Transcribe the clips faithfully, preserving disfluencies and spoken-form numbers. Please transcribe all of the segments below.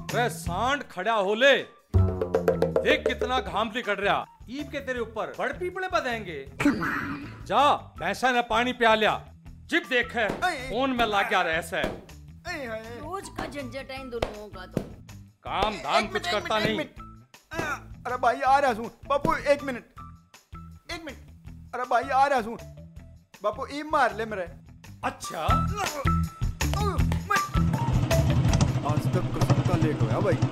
वे सांड खड़ा होले, देख कितना घाम निकल रहा। ईब के तेरे ऊपर बड़ पीपड़े बदेंगे। जा भैंसा ने पानी पिया लिया। जिब देखे फोन में ला क्या रहे। रोज का झंझट है इन दोनों का तो। काम धाम कुछ करता नहीं। अरे भाई आ रहा हूँ बापू, एक मिनट एक मिनट। अरे भाई आ रहा हूँ बापू, ई मार ले मेरे। अच्छा आज तक कसम का लेट होया भाई।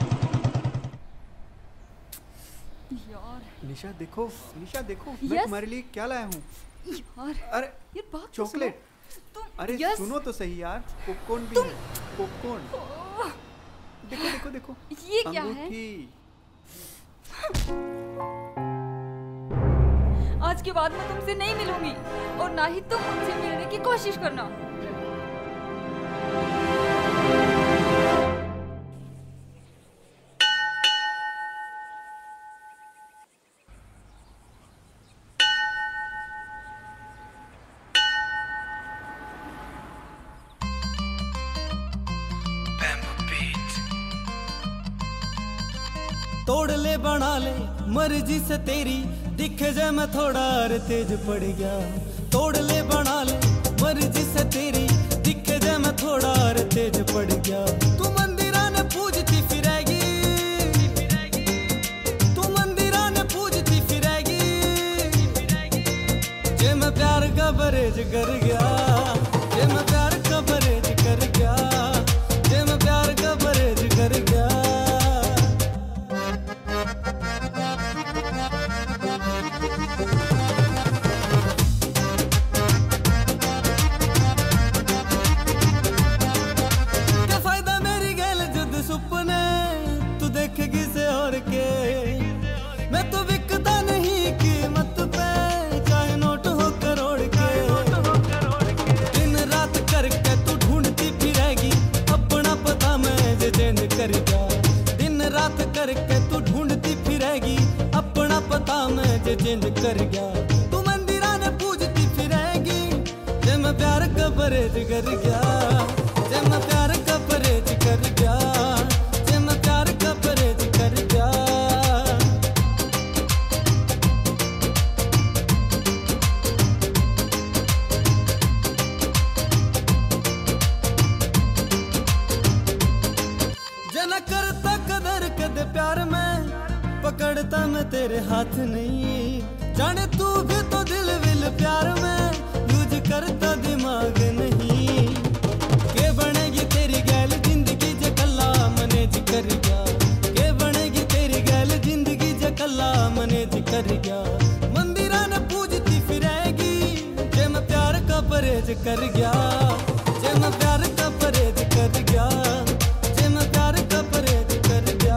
यार निशा देखो, निशा देखो, yes? मैं तुम्हारे लिए क्या लाया हूँ। यार अरे ये बात चॉकलेट। अरे yes? सुनो तो सही यार, पॉपकॉर्न भी है, पॉपकॉर्न। देखो देखो देखो, ये क्या है? आज के बाद मैं तुमसे नहीं मिलूंगी और ना ही तुम मुझसे मिलने की कोशिश करना। तोड़ ले बना ले मर्जी से तेरी, दिखे जाए मैं थोड़ा और तेज पड़ गया। तोड़ ले बना ले मर्जी से तेरी, दिखे जाए मैं थोड़ा और तेज पड़ गया। तू मंदिरा ने पूजती फिरेगी, तू मंदिरा ने पूजती फिरेगी। जे मैं प्यार का बरेज कर गया, जे मैं प्यार का बरेज कर गया, जे मैं प्यार का बरेज कर गया। मैं तो बिकता नहीं कीमत पे, चाहे नोट हो करोड़ के। दिन रात करके तू ढूंढती फिरेगी, अपना पता मैं जे चेंज कर गया। दिन रात करके तू ढूंढती फिरेगी, अपना पता मैं जे चेंज कर गया। तू मंदिरा ने पूजती फिरेगी, जे मैं प्यार का परहेज कर गया, जे मैं प्यार का परहेज कर गया, जे मैं प्यार का परहेज कर गया। करता कदर कद प्यार में, पकड़ता मैं तेरे हाथ नहीं। जाने तू भी तो दिल विल प्यार में, यूज करता दिमाग नहीं। के बनेगी तेरी गैल जिंदगी जे कल्ला मनेज कर गया, के बनेगी तेरी गैल जिंदगी जे कल्ला मनेज कर गया। मंदिरा ने पूजती फिरेगी, जे मैं प्यार का परहेज कर गया, जे मैं प्यार का परहेज कर गया, जे मैं प्यार का परहेज कर गया।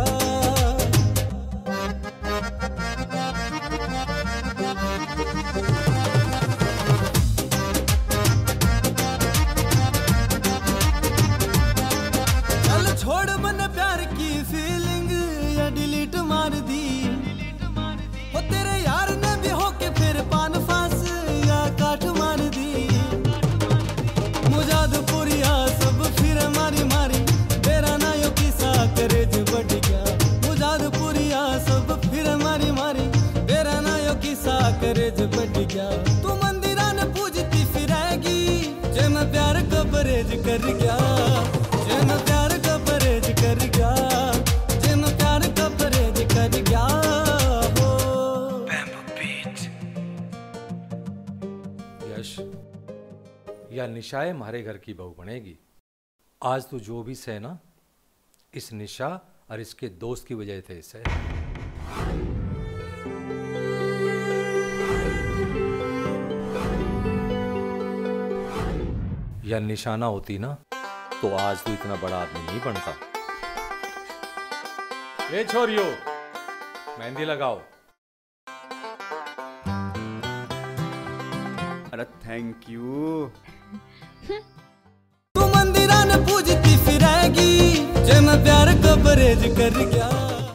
चल छोड़ मैंने प्यार की फीलिंग या डिलीट मार दी। हो तेरे यार ने भी होके फिर पान फांस या काट मार दी। मुजाद पुरिया सब फिर मारी मारी, तेरा ना यो किसा करेज बढ़ गया। मुजाद पुरिया सब फिर मारी मारी, तेरा ना यो किसा करेज बढ़ गया। तू मंदिरा ने पूजती फिरेगी, जे मैं प्यार का परहेज कर गया, जे मैं प्यार का परहेज कर गया, जे मैं प्यार का परहेज कर गया। हो यश, या निशाए हमारे घर की बहू बनेगी। आज तू जो भी सह ना, इस निशा और इसके दोस्त की वजह से इसे। या निशाना होती ना, तो आज तू इतना बड़ा आदमी नहीं बनता। ए छोरियो, मेहंदी लगाओ। अरे थैंक यू। तू मंदिरा ने पूजती फिरेगी, जे मैं प्यार का परहेज कर गया।